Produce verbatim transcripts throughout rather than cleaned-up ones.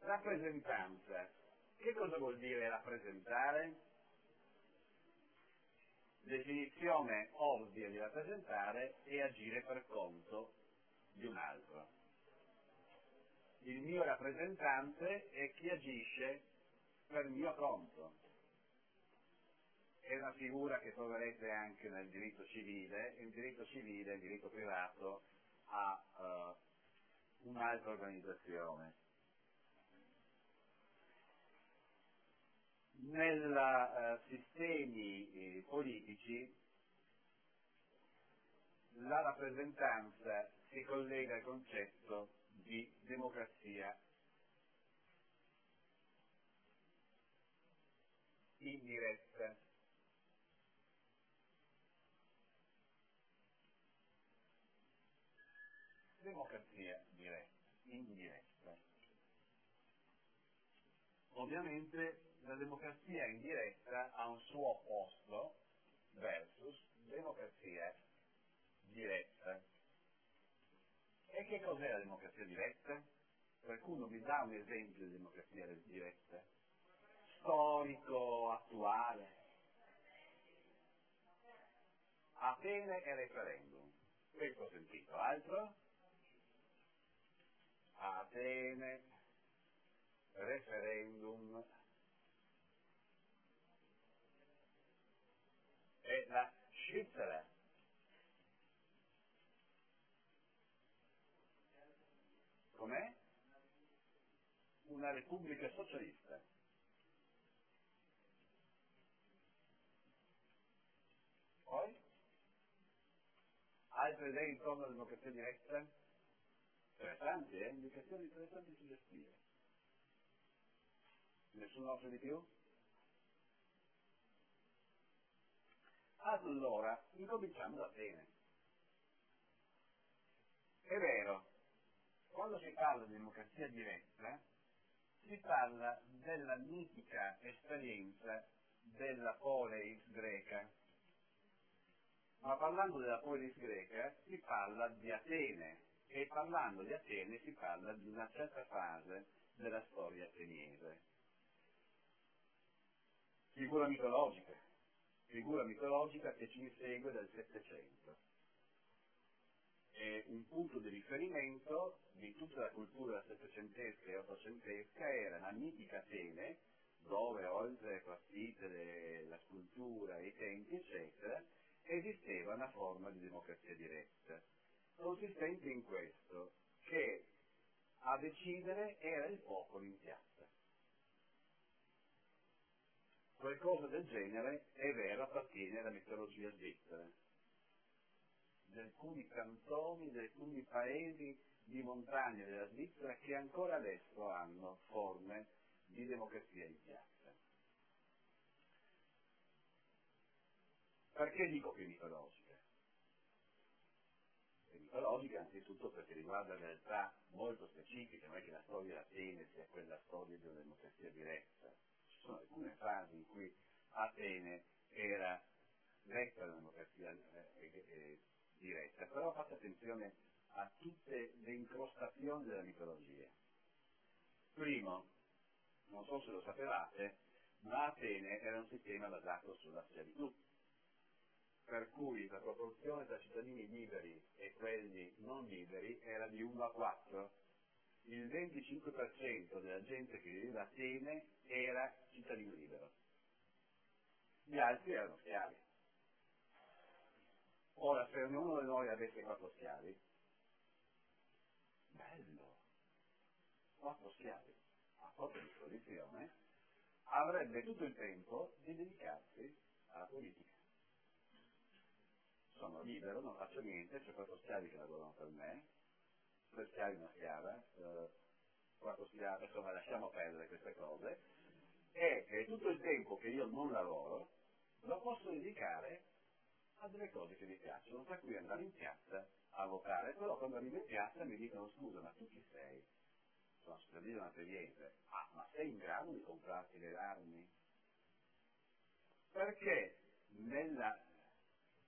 Rappresentanza. Che cosa vuol dire rappresentare? Definizione ovvia di rappresentare è agire per conto di un altro. Il mio rappresentante è chi agisce per mio conto. È una figura che troverete anche nel diritto civile. Il diritto civile, il diritto privato, ha uh, un'altra organizzazione. Nei uh, sistemi eh, politici la rappresentanza si collega al concetto di democrazia indiretta. Democrazia diretta, indiretta. Ovviamente la democrazia indiretta ha un suo opposto versus democrazia diretta. E che cos'è la democrazia diretta? Qualcuno mi dà un esempio di democrazia diretta? Storico, attuale? Atene e referendum. Questo ho sentito. Altro? Atene, referendum e la Svizzera. Com'è? Una repubblica socialista. Poi? Altre idee intorno alla democrazia diretta? Interessanti, eh? Indicazioni interessanti e suggestive. Nessun altro di più? Allora, incominciamo da Atene. È vero, quando si parla di democrazia diretta, si parla della mitica esperienza della poleis greca. Ma parlando della poleis greca si parla di Atene, e parlando di Atene si parla di una certa fase della storia ateniese. Figura mitologica, figura mitologica che ci insegue dal Settecento. È un punto di riferimento di tutta la cultura settecentesca e ottocentesca era la mitica Atene, dove oltre alle partite, la scultura, i templi, eccetera, esisteva una forma di democrazia diretta, consistente in questo, che a decidere era il popolo in piazza. Qualcosa del genere, è vero, appartiene alla mitologia svizzera, di alcuni cantoni, di alcuni paesi di montagna della Svizzera che ancora adesso hanno forme di democrazia in piazza. Perché dico che è mitologica? È mitologica anzitutto perché riguarda realtà molto specifiche, non è che la storia di Atene sia quella storia di una democrazia diretta. Ci sono alcune fasi in cui Atene era retta alla democrazia eh, eh, diretta, però fate attenzione a tutte le incrostazioni della mitologia. Primo, non so se lo sapevate, ma Atene era un sistema basato sulla schiavitù, per cui la proporzione tra cittadini liberi e quelli non liberi era di uno a quattro. Il venticinque per cento della gente che viveva a Atene era cittadino libero, gli altri erano schiavi. Ora, se ognuno di noi avesse quattro schiavi, bello, quattro schiavi a propria disposizione, avrebbe tutto il tempo di dedicarsi alla politica. Sono libero, non faccio niente, c'è quattro schiavi che lavorano per me, tre schiavi una schiava, eh, quattro schiavi, insomma lasciamo perdere queste cose, e, e tutto il tempo che io non lavoro lo posso dedicare a delle cose che mi piacciono, tra cui andare in piazza a votare, però quando arrivo in piazza mi dicono scusa, ma tu chi sei? Sono cittadino ateniese. Ah, ma sei in grado di comprarti le armi? Perché nella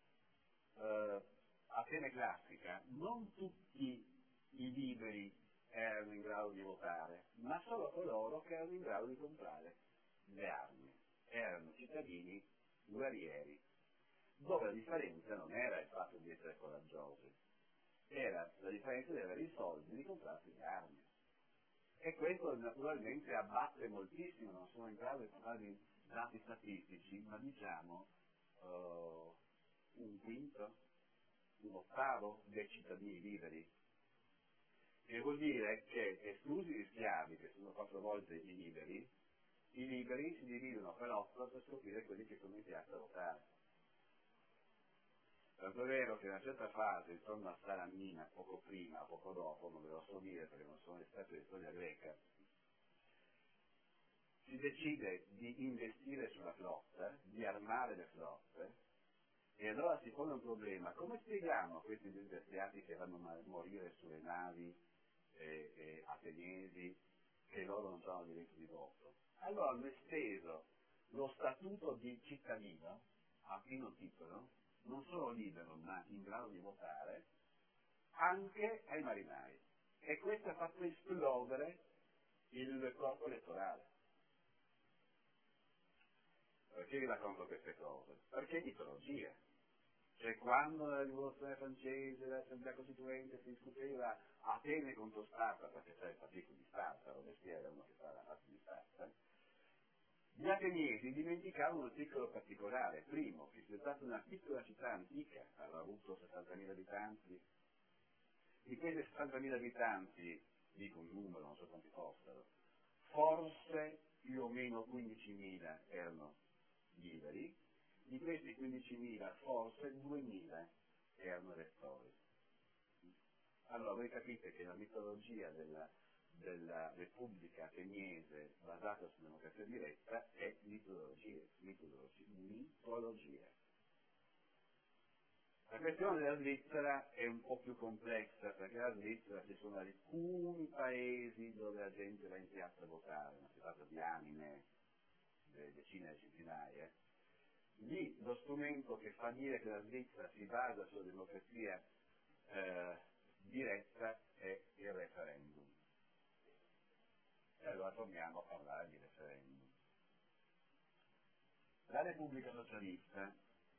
uh, Atene classica non tutti i liberi erano in grado di votare, ma solo coloro che erano in grado di comprare le armi. Erano cittadini guerrieri, dove la differenza non era il fatto di essere coraggiosi, era la differenza di avere i soldi di comprarsi le armi. E questo naturalmente abbatte moltissimo, non sono in grado di parlare dati statistici, ma diciamo uh, un quinto, un ottavo dei cittadini liberi. Che vuol dire che, esclusi gli schiavi, che sono quattro volte i liberi, i liberi si dividono per otto per scoprire quelli che sono iniziati a votare. Tanto è vero che in una certa fase, intorno a Salamina, poco prima, poco dopo, non ve lo so dire perché non sono esperto di storia greca, si decide di investire sulla flotta, di armare le flotte, e allora si pone un problema: come spieghiamo a questi disgraziati che vanno a morire sulle navi eh, eh, ateniesi che loro non hanno diritto di voto? Allora hanno esteso lo statuto di cittadino a pieno titolo, non solo libero ma in grado di votare, anche ai marinai, e questo ha fatto esplodere il corpo elettorale. Perché vi racconto queste cose? Perché è mitologia. Cioè, quando nella rivoluzione francese, l'assemblea costituente si discuteva Atene contro Sparta, perché c'è il partito di Sparta, Robespierre era uno che stava dalla parte di Sparta, gli ateniesi dimenticavano un piccolo particolare. Primo, che sia stata una piccola città antica, aveva avuto settantamila abitanti. Di questi settantamila abitanti, dico un numero, non so quanti fossero, forse più o meno quindicimila erano liberi, di questi quindicimila forse duemila erano elettori. Allora voi capite che la mitologia della, della Repubblica Ateniese basata sulla democrazia diretta è mitologia, mitologia, mitologia. La questione della Svizzera è un po' più complessa, perché la Svizzera ci sono alcuni paesi dove la gente va in piazza a votare, ma si tratta di anime, decine e centinaia. Lì lo strumento che fa dire che la Svizzera si basa sulla democrazia eh, diretta è il referendum. E allora torniamo a parlare di referendum. La Repubblica Socialista,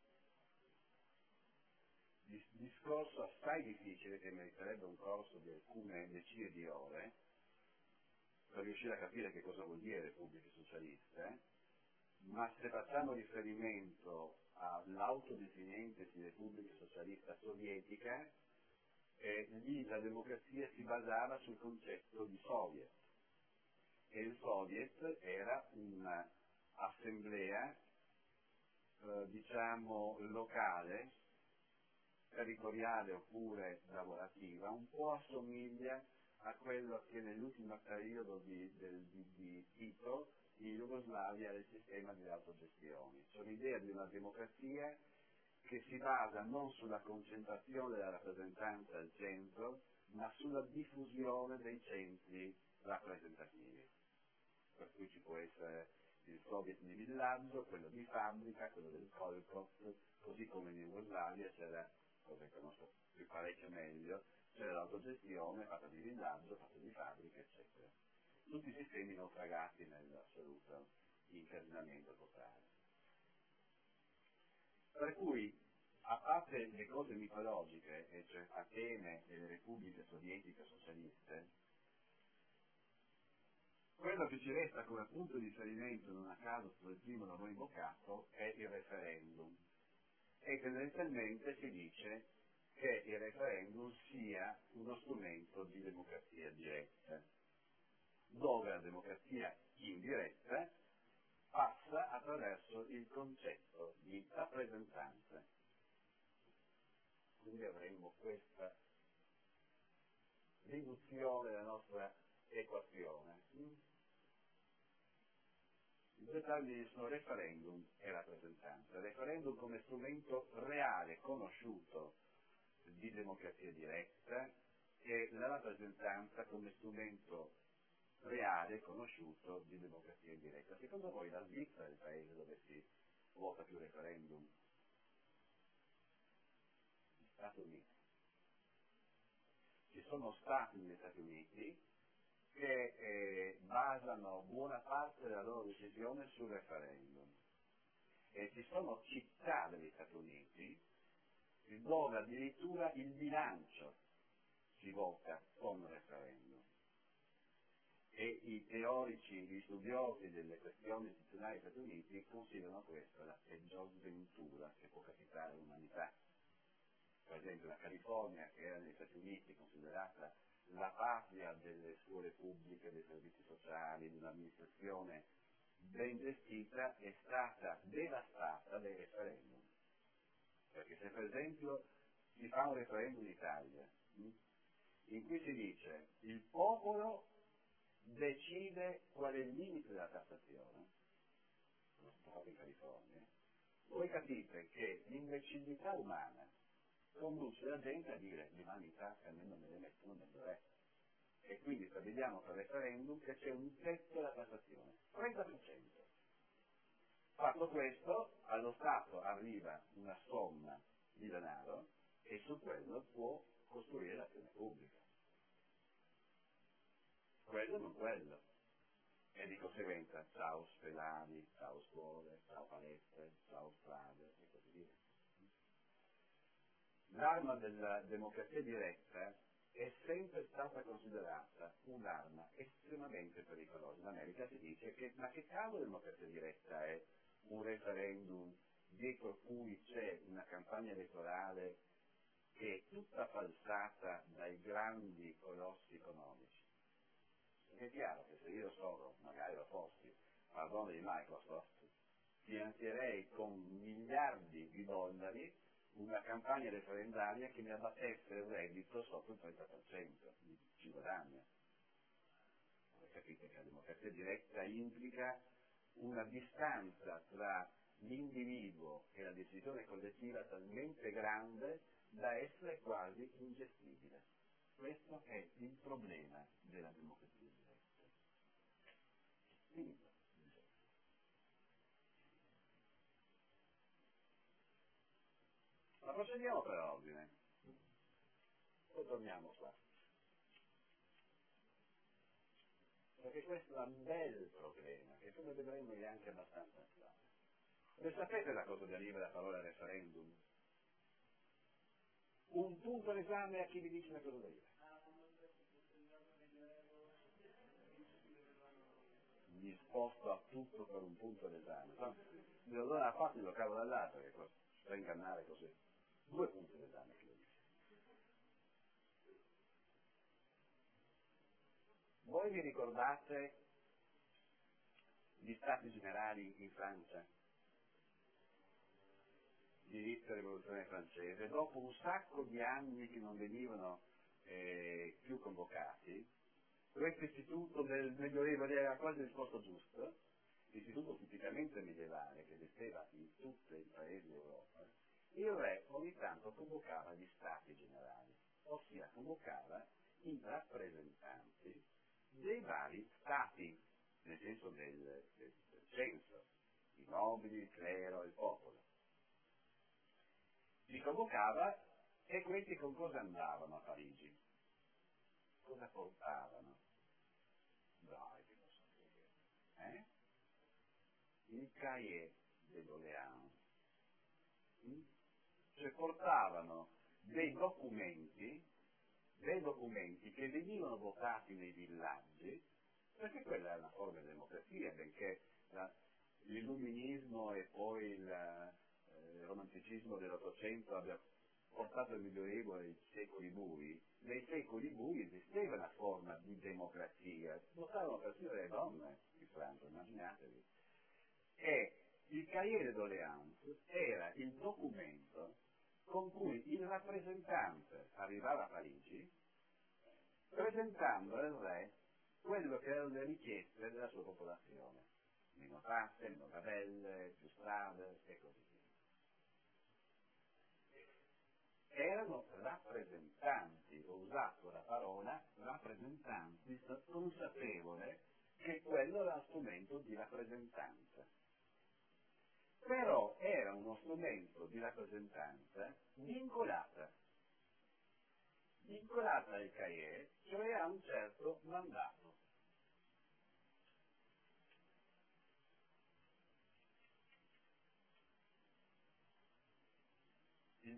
discorso assai difficile che meriterebbe un corso di alcune decine di ore per riuscire a capire che cosa vuol dire Repubblica Socialista, ma se facciamo riferimento all'autodefinentesi Repubblica Socialista Sovietica, eh, lì la democrazia si basava sul concetto di Soviet, e il Soviet era un'assemblea eh, diciamo locale, territoriale oppure lavorativa, un po' assomiglia a quello che nell'ultimo periodo di, del, di, di Tito in Jugoslavia era il sistema di autogestione, cioè l'idea di una democrazia che si basa non sulla concentrazione della rappresentanza al centro, ma sulla diffusione dei centri rappresentativi. Per cui ci può essere il Soviet di villaggio, quello di fabbrica, quello del Kolkhoz, così come in Jugoslavia c'era, cosa che conosco più parecchio meglio, c'era l'autogestione fatta di villaggio, fatta di fabbrica, eccetera. Tutti sistemi naufragati nell'assoluto incardinamento totale. Per cui, a parte le cose mitologiche, e cioè Atene e le repubbliche sovietiche socialiste, quello che ci resta come punto di riferimento, non a caso per il primo da noi invocato, è il referendum. E tendenzialmente si dice che il referendum sia uno strumento di democrazia diretta, dove la democrazia indiretta passa attraverso il concetto di rappresentanza. Quindi avremmo questa riduzione della nostra equazione. I due termini sono referendum e rappresentanza. Referendum come strumento reale, conosciuto di democrazia diretta, e la rappresentanza come strumento reale, conosciuto di democrazia indiretta. Secondo voi la Svizzera è il paese dove si vota più referendum? Gli Stati Uniti. Ci sono stati negli Stati Uniti che eh, basano buona parte della loro decisione sul referendum. E ci sono città degli Stati Uniti dove addirittura il bilancio si vota con referendum. E i teorici, gli studiosi delle questioni istituzionali degli Stati Uniti considerano questa la peggior sventura che può capitare all'umanità. Per esempio la California, che era negli Stati Uniti considerata la patria delle scuole pubbliche, dei servizi sociali, di un'amministrazione ben gestita, è stata devastata dai referendum. Perché se per esempio si fa un referendum in Italia in cui si dice il popolo decide qual è il limite della tassazione, lo sto fatto in California, voi capite che l'imbecillità umana conduce la gente a dire le mani in tasca almeno me le mettono meglio è. E quindi stabiliamo per referendum che c'è un tetto alla tassazione, trenta per cento. Fatto questo, allo Stato arriva una somma di denaro e su quello può costruire l'azione pubblica. Quello non quello. E di conseguenza ciao ospedali, ciao scuole, ciao palestre, ciao strade e così via. L'arma della democrazia diretta è sempre stata considerata un'arma estremamente pericolosa. In America si dice che ma che cavolo di democrazia diretta è un referendum dietro cui c'è una campagna elettorale che è tutta falsata dai grandi colossi economici. È chiaro che se io sono, magari lo fossi, padrone di Microsoft, finanzierei con miliardi di dollari una campagna referendaria che mi abbattesse il reddito sotto il trenta per cento, ci guadagna. Capite che la democrazia diretta implica una distanza tra l'individuo e la decisione collettiva talmente grande da essere quasi ingestibile. Questo è il problema della democrazia diretta. Finito. Ma procediamo per ordine. Poi torniamo qua. Perché questo è un bel problema, che come vedremo è anche abbastanza attuale. E sapete da cosa deriva la parola referendum? Un punto d'esame a chi vi dice da cosa deriva. Mi sposto a tutto per un punto d'esame. Mi lo dona a parte lo cavo dall'altro, che sto a ingannare così. Due punti d'esame che lo dice. Voi vi ricordate gli stati generali in Francia? L'inizio della rivoluzione francese, dopo un sacco di anni che non venivano eh, più convocati, questo istituto del Medioevo era quasi il posto giusto, istituto tipicamente medievale che esisteva in tutti i paesi d'Europa, il re ogni tanto convocava gli stati generali, ossia convocava i rappresentanti dei vari stati, nel senso del, del, del censo, i nobili, il clero, il popolo. Li convocava e questi con cosa andavano a Parigi? Cosa portavano? Dai, che posso dire? Eh? Il cahier de doléances. Mm? Cioè portavano dei documenti, dei documenti che venivano votati nei villaggi, perché quella è una forma di democrazia, benché la, l'illuminismo e poi il, eh, il romanticismo dell'Ottocento abbia portato il Medioevo ai secoli bui. Nei secoli bui esisteva una forma di democrazia, votavano persino le donne in Francia, immaginatevi. E il cahier de doléances era il documento con cui il rappresentante arrivava a Parigi presentando al re quello che erano le richieste della sua popolazione. Meno tasse, meno tabelle, più strade e così via. Erano rappresentanti, ho usato la parola rappresentanti, consapevole che quello era uno strumento di rappresentanza. Però era uno strumento di rappresentanza vincolata, vincolata al cahier, cioè a un certo mandato.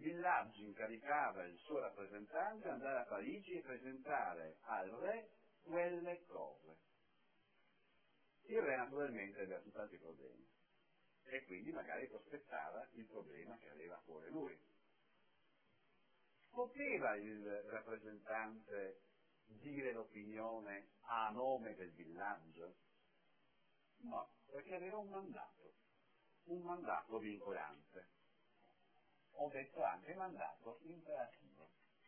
villaggio incaricava il suo rappresentante ad andare a Parigi e presentare al re quelle cose. Il re naturalmente aveva tutt'altri problemi e quindi magari prospettava il problema che aveva a cuore lui. Poteva il rappresentante dire l'opinione a nome del villaggio? No, perché aveva un mandato, un mandato vincolante. Ho detto anche mandato imperativo.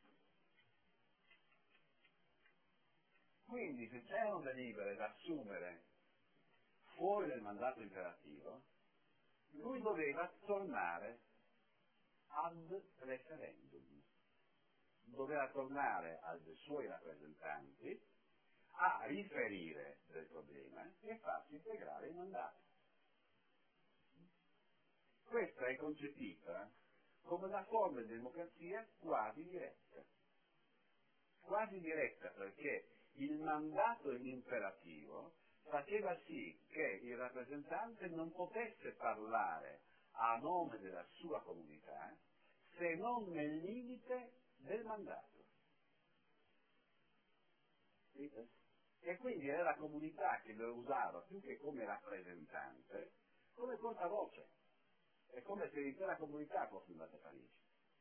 Quindi se c'erano delibere da assumere fuori del mandato imperativo, lui doveva tornare ad referendum, doveva tornare ai suoi rappresentanti a riferire del problema e farsi integrare il mandato. Questa è concepita come una forma di democrazia quasi diretta. Quasi diretta perché il mandato imperativo faceva sì che il rappresentante non potesse parlare a nome della sua comunità se non nel limite del mandato. E quindi era la comunità che lo usava più che come rappresentante, come portavoce. È come se l'intera comunità fosse andata a Parigi.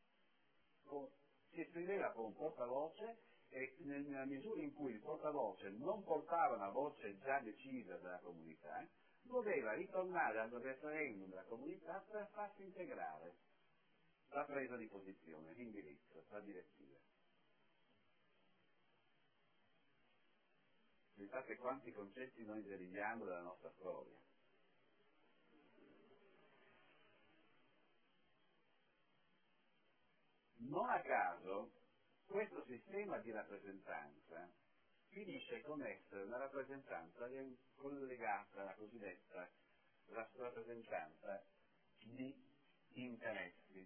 Si esprimeva con un portavoce e nella misura in cui il portavoce non portava una voce già decisa dalla comunità, doveva ritornare al referendum della comunità per farsi integrare la presa di posizione, l'indirizzo, la direttiva. Pensate quanti concetti noi deriviamo dalla nostra storia. Non a caso questo sistema di rappresentanza finisce con essere una rappresentanza collegata alla cosiddetta rappresentanza di interessi.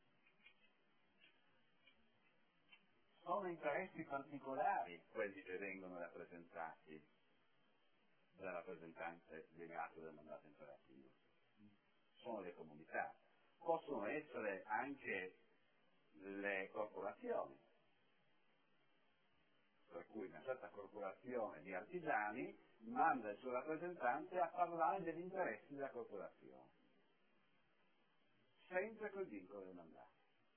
Sono interessi particolari quelli che vengono rappresentati dal rappresentante delegato del mandato imperativo. Sono le comunità, possono essere anche le corporazioni, per cui una certa corporazione di artigiani manda il suo rappresentante a parlare degli interessi della corporazione, sempre col vincolo del mandato.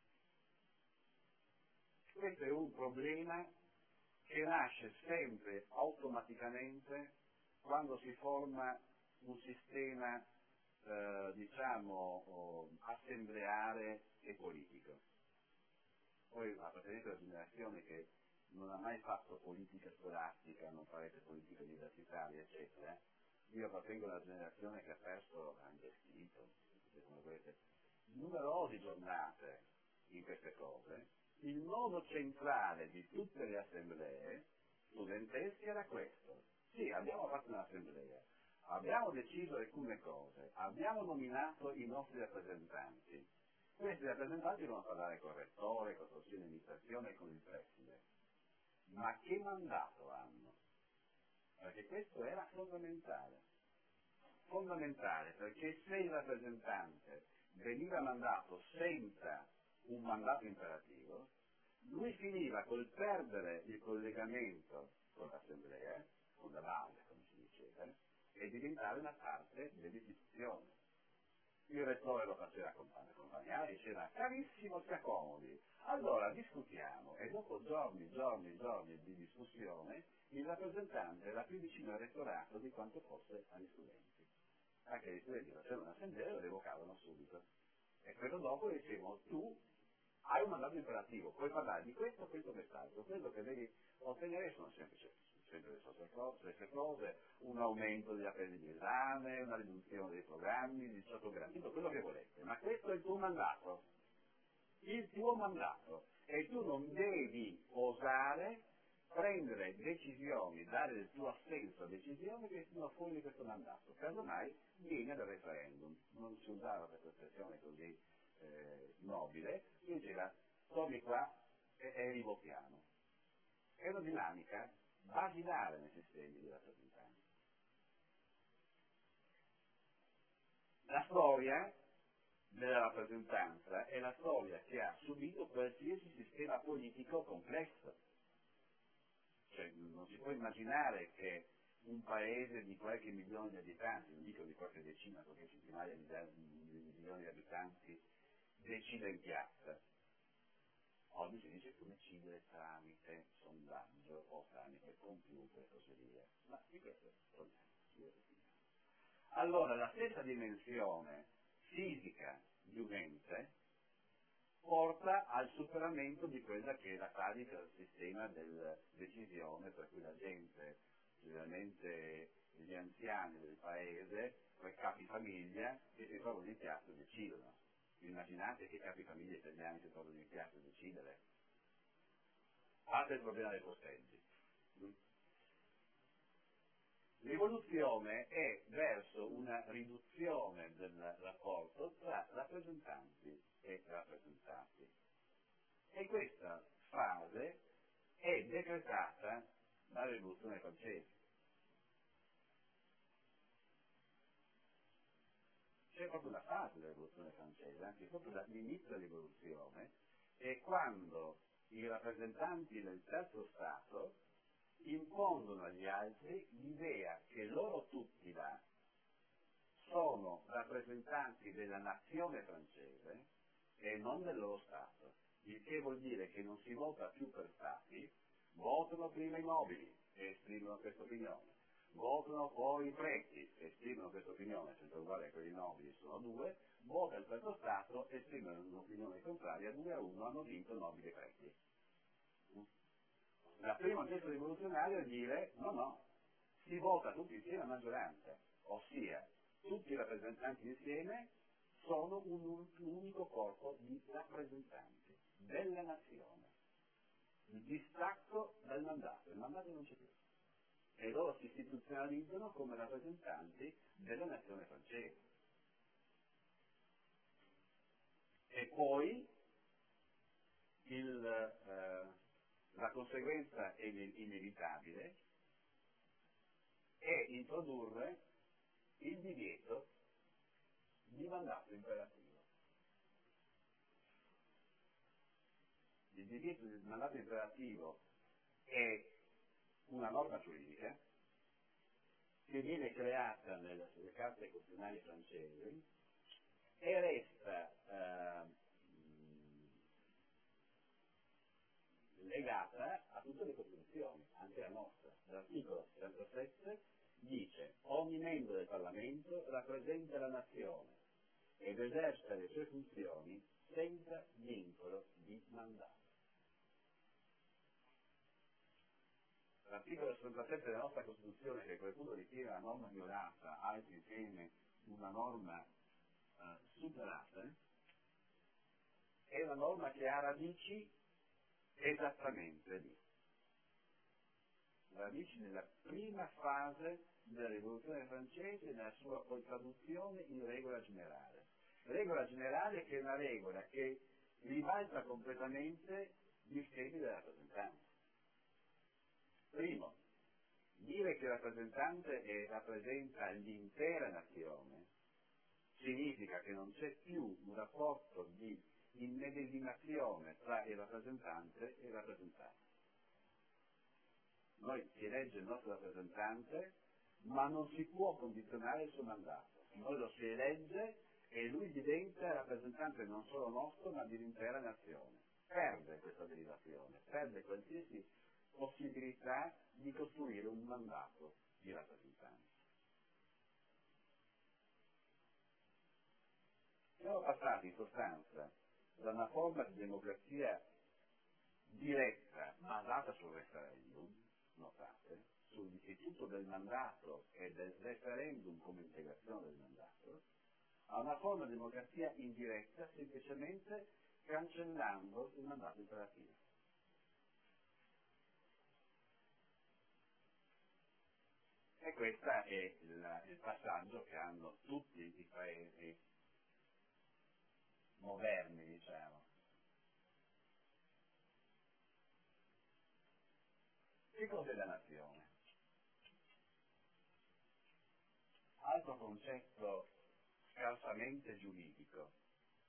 Questo è un problema che nasce sempre automaticamente quando si forma un sistema eh, diciamo assembleare e politico. Voi appartenete alla generazione che non ha mai fatto politica scolastica, non farete politica universitaria, eccetera. Io appartengo alla generazione che ha perso, ha investito, come volete, numerose giornate in queste cose. Il nodo centrale di tutte le assemblee studentesche era questo. Sì, abbiamo fatto un'assemblea, abbiamo deciso alcune cose, abbiamo nominato i nostri rappresentanti. Questi rappresentanti devono parlare con il rettore, con il consiglio di amministrazione e con il preside. Ma che mandato hanno? Perché questo era fondamentale. Fondamentale perché se il rappresentante veniva mandato senza un mandato imperativo, lui finiva col perdere il collegamento con l'assemblea, con la base, come si diceva, e diventare una parte dell'istituzione. Il rettore lo faceva accompagnare, diceva carissimo, si accomodi, allora discutiamo, e dopo giorni, giorni, giorni di discussione il rappresentante era più vicino al rettorato di quanto fosse agli studenti. Anche gli studenti facevano un'assemblea e lo revocavano subito. E quello dopo dicevano tu hai un mandato imperativo, puoi parlare di questo, questo, quest'altro, quello che devi ottenere sono sempre, sempre le stesse cose, un aumento degli appelli di esame, una riduzione dei programmi, di diciotto gradi, tutto quello che volete, ma questo è il tuo mandato, il tuo mandato, e tu non devi osare prendere decisioni, dare il tuo assenso a decisioni che sono fuori di questo mandato, casomai viene dal referendum, non si usava questa espressione così eh, nobile, si diceva torni qua e, e rivotiamo. È una dinamica basilare nei sistemi di rappresentanza. La storia della rappresentanza è la storia che ha subito qualsiasi sistema politico complesso. Cioè, non si può immaginare che un paese di qualche milione di abitanti, non dico di qualche decina, qualche centinaia di, di milioni di abitanti, decida in piazza. Oggi si dice che decidere tramite sondaggio o tramite computer e così via. Ma di questo torniamo. Allora, la stessa dimensione fisica di un ente porta al superamento di quella che è la carica del sistema della decisione, per cui la gente, generalmente gli anziani del paese, quei capi famiglia che si trovano in piazza decidono. Immaginate che i capi famiglia italiani si trovano in piazza a decidere. Parte il problema dei posteggi. L'evoluzione è verso una riduzione del rapporto tra rappresentanti e rappresentati. E questa fase è decretata dalla rivoluzione francese. C'è proprio una fase della rivoluzione francese, anche proprio dall'inizio della rivoluzione, è quando i rappresentanti del terzo Stato impongono agli altri l'idea che loro tutti là sono rappresentanti della nazione francese e non del loro Stato, il che vuol dire che non si vota più per Stati, votano prima i nobili e esprimono questa opinione, votano poi i preti e esprimono questa opinione, sempre uguale a quelli nobili, sono due, vota il terzo Stato e esprimono un'opinione contraria, due a uno hanno vinto nobili e preti. La prima gesto rivoluzionario è dire no, no, si vota tutti insieme a maggioranza, ossia tutti i rappresentanti insieme sono un, un unico corpo di rappresentanti della nazione. Il distacco dal mandato, il mandato non c'è più. E loro si istituzionalizzano come rappresentanti della nazione francese. E poi il, eh, la conseguenza è inevitabile è introdurre il divieto di mandato imperativo. Il divieto di mandato imperativo è una norma giuridica che viene creata nelle, nelle carte costituzionali francesi e resta eh, legata a tutte le costituzioni, anche la nostra. L'articolo sessantasette dice: ogni membro del Parlamento rappresenta la nazione ed esercita le sue funzioni senza vincolo di mandato. L'articolo sessantasette della nostra Costituzione, che qualcuno ritiene una norma violata, altri ritiene una norma eh, superata, è una norma che ha radici esattamente lì. Radici nella prima fase della rivoluzione francese e nella sua poi traduzione in regola generale. Regola generale che è una regola che ribalta completamente gli schemi della rappresentanza. Primo, dire che il rappresentante è, rappresenta l'intera nazione significa che non c'è più un rapporto di immedesimazione tra il rappresentante e il rappresentato. Noi si elegge il nostro rappresentante, ma non si può condizionare il suo mandato. Noi lo si elegge e lui diventa rappresentante non solo nostro, ma dell'intera nazione. Perde questa derivazione, perde qualsiasi possibilità di costruire un mandato di rappresentanza. Siamo passati in sostanza da una forma di democrazia diretta basata sul referendum, notate, sull'istituto del mandato e del referendum come integrazione del mandato, a una forma di democrazia indiretta semplicemente cancellando il mandato imperativo. E questo è il, il passaggio che hanno tutti i paesi moderni, diciamo. Che cos'è la nazione? Altro concetto scarsamente giuridico.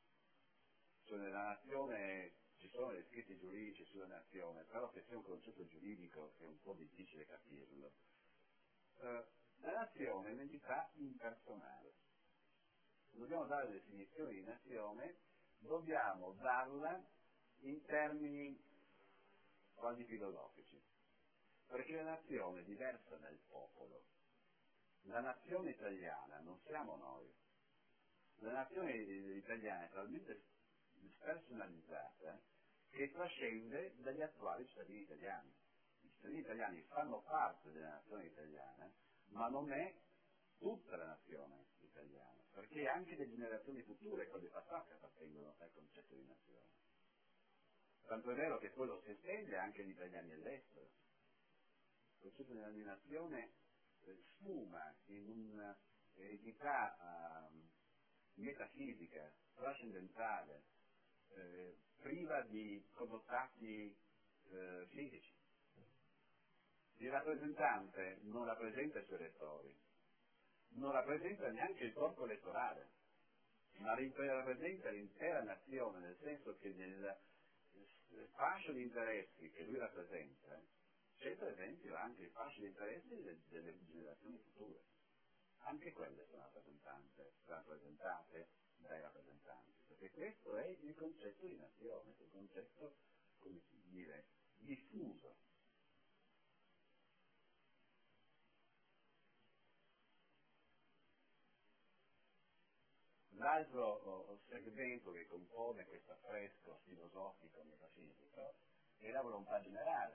cioè nella nazione ci sono gli scritti giuridici sulla nazione, però che sia un concetto giuridico è un po' difficile capirlo. Eh, la nazione è un'entità impersonale. Dobbiamo dare la definizione di nazione, dobbiamo darla in termini quasi filosofici, perché la nazione è diversa dal popolo. La nazione italiana non siamo noi. La nazione italiana è talmente spersonalizzata che trascende dagli attuali cittadini italiani. I cittadini italiani fanno parte della nazione italiana, ma non è tutta la nazione italiana, perché anche le generazioni future, quelle passate, appartengono al concetto di nazione. Tanto è vero che poi lo si estende anche agli italiani all'estero. Il concetto di nazione eh, sfuma in un'entità eh, metafisica, trascendentale, eh, priva di connotati eh, fisici. Il rappresentante non rappresenta i suoi elettori, non rappresenta neanche il corpo elettorale, ma rappresenta l'intera nazione, nel senso che nel fascio di interessi che lui rappresenta c'è per esempio anche il fascio di interessi delle, delle generazioni future. Anche quelle sono rappresentate dai rappresentanti, perché questo è il concetto di nazione, il concetto, come dire, diffuso. L'altro segmento che compone questo affresco filosofico metafisico è la volontà generale.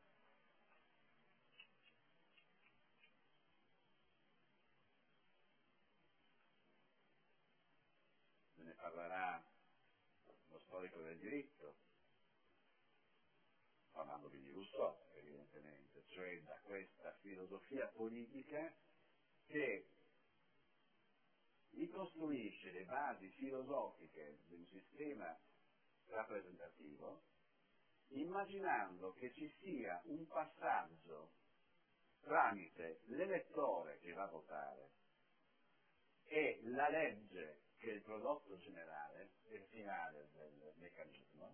Se ne parlerà lo storico del diritto, parlandovi di Rousseau, evidentemente, cioè da questa filosofia politica che ricostruisce le basi filosofiche di un sistema rappresentativo, immaginando che ci sia un passaggio tramite l'elettore che va a votare e la legge che è il prodotto generale e finale del meccanismo,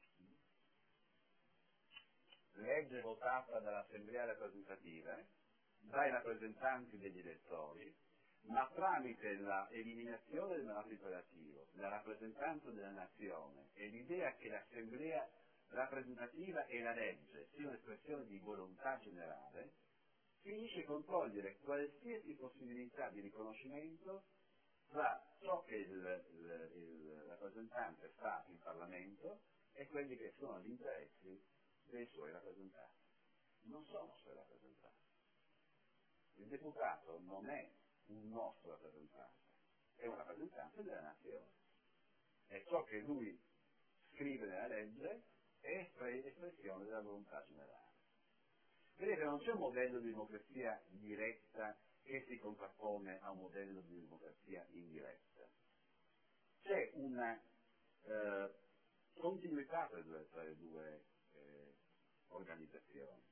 legge votata dall'assemblea rappresentativa, dai rappresentanti degli elettori, ma tramite la eliminazione del mandato imperativo, la rappresentanza della nazione e l'idea che l'assemblea rappresentativa e la legge siano un'espressione di volontà generale, finisce con togliere qualsiasi possibilità di riconoscimento tra ciò che il, il, il rappresentante fa in Parlamento e quelli che sono gli interessi dei suoi rappresentanti. Non sono suoi rappresentanti. Il deputato non è un nostro rappresentante, è un rappresentante della nazione. E ciò che lui scrive nella legge è espressione della volontà generale. Vedete, non c'è un modello di democrazia diretta che si contrappone a un modello di democrazia indiretta. C'è una eh, continuità tra le due, tra le due eh, organizzazioni.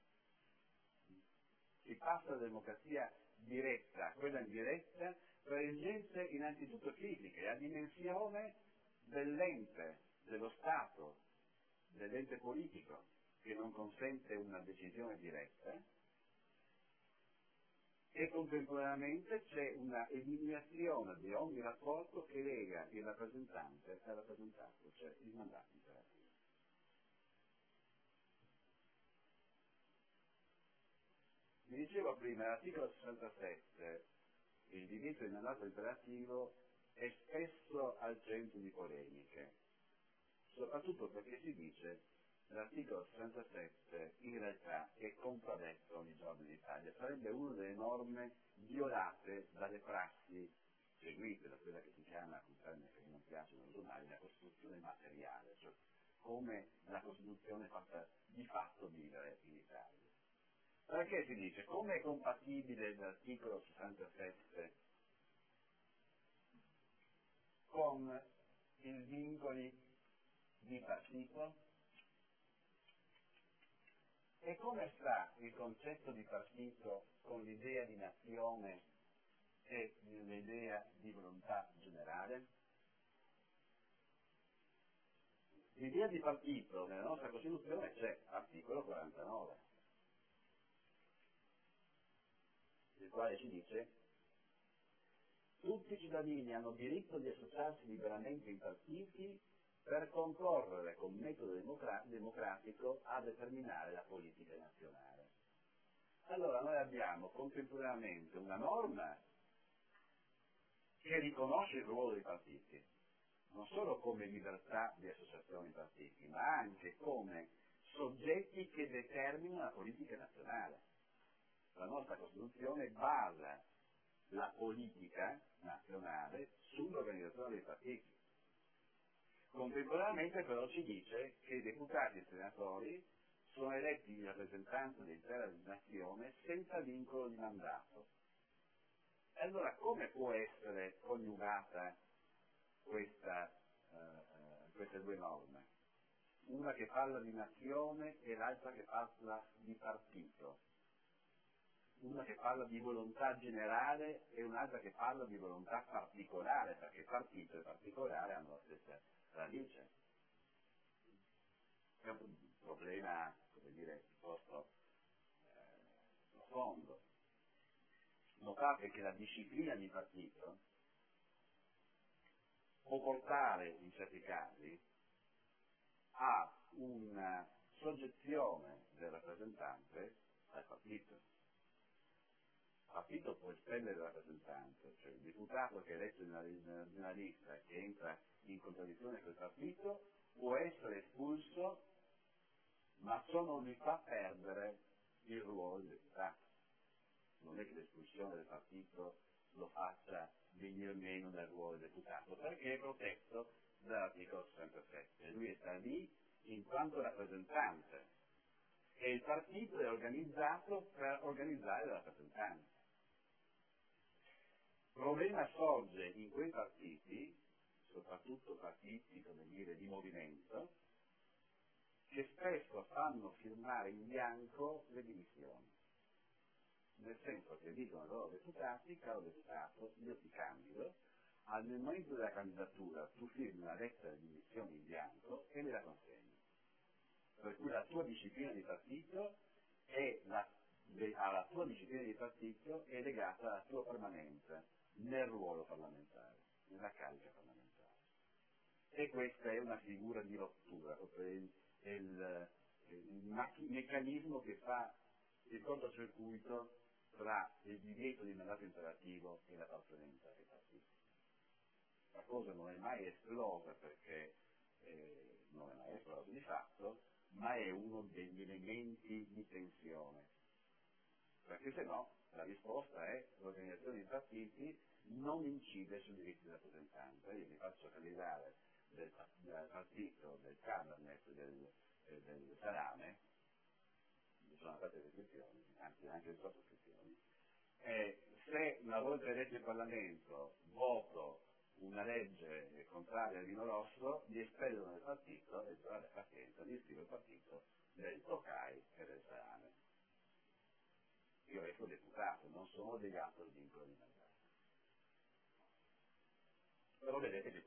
Si passa dalla democrazia diretta a quella indiretta per esigenze innanzitutto critiche, a dimensione dell'ente, dello Stato, dell'ente politico, che non consente una decisione diretta, e contemporaneamente c'è una eliminazione di ogni rapporto che lega il rappresentante al rappresentato, cioè il mandato imperativo. Vi dicevo prima, l'articolo sessantasette, il diritto di mandato imperativo, è spesso al centro di polemiche, soprattutto perché si dice l'articolo sessantasette in realtà è contraddetto ogni giorno in Italia, sarebbe una delle norme violate dalle prassi seguite, da quella che si chiama, un termine che non piace non uso mai, la Costituzione materiale, cioè come la Costituzione fatta di fatto vivere in Italia. Perché si dice, come è compatibile l'articolo sessantasette con i vincoli di partito? E come sta il concetto di partito con l'idea di nazione e l'idea di volontà generale? L'idea di partito nella nostra Costituzione c'è, articolo quarantanove, il quale ci dice: tutti i cittadini hanno diritto di associarsi liberamente in partiti per concorrere con metodo democra- democratico a determinare la politica nazionale. Allora noi abbiamo contemporaneamente una norma che riconosce il ruolo dei partiti, non solo come libertà di associazione in partiti, ma anche come soggetti che determinano la politica nazionale. La nostra Costituzione basa la politica nazionale sull'organizzazione dei partiti. Contemporaneamente però ci dice che i deputati e i senatori sono eletti in rappresentanza dell'intera nazione senza vincolo di mandato. E allora come può essere coniugata questa, eh, queste due norme? Una che parla di nazione e l'altra che parla di partito. Una che parla di volontà generale e un'altra che parla di volontà particolare, perché partito e particolare hanno la stessa radice. È un problema, come dire, piuttosto eh, profondo. Notate che la disciplina di partito può portare in certi casi a una soggezione del rappresentante al partito. Il partito può espellere il rappresentante, cioè il deputato che è eletto in una, in una lista che entra in contraddizione col partito può essere espulso, ma ciò non gli fa perdere il ruolo di deputato. Non è che l'espulsione del partito lo faccia venire meno nel ruolo di deputato, perché è protetto dall'articolo sessantasette. Lui sta lì in quanto rappresentante e il partito è organizzato per organizzare la rappresentanza. Il problema sorge in quei partiti, soprattutto partiti, come dire, di movimento, che spesso fanno firmare in bianco le dimissioni. Nel senso che dicono ai loro deputati: caro deputato, io ti candido, al momento della candidatura tu firmi una lettera di dimissioni in bianco e me la consegni. Per cui la tua disciplina di partito è la, le, alla tua disciplina di partito è legata alla tua permanenza nel ruolo parlamentare, nella carica parlamentare. E questa è una figura di rottura, proprio il, il, il meccanismo che fa il cortocircuito tra il divieto di mandato imperativo e l'appartenenza ai partiti. La cosa non è mai esplosa perché eh, non è mai esplosa di fatto, ma è uno degli elementi di tensione, perché se no la risposta è: l'organizzazione dei partiti non incide sui diritti di rappresentanza. Io mi faccio candidare del, del partito, del Cabernet, del, eh, del Salame, ci sono state restrizioni, anzi anche sottoscrizioni, e se una volta eletto in Parlamento voto una legge contraria al vino rosso, mi espellono dal partito e però la pazienza di iscrivere il partito del Tokai e del Salame. Io resto deputato, non sono legato al vincolo di mandato. Però vedete che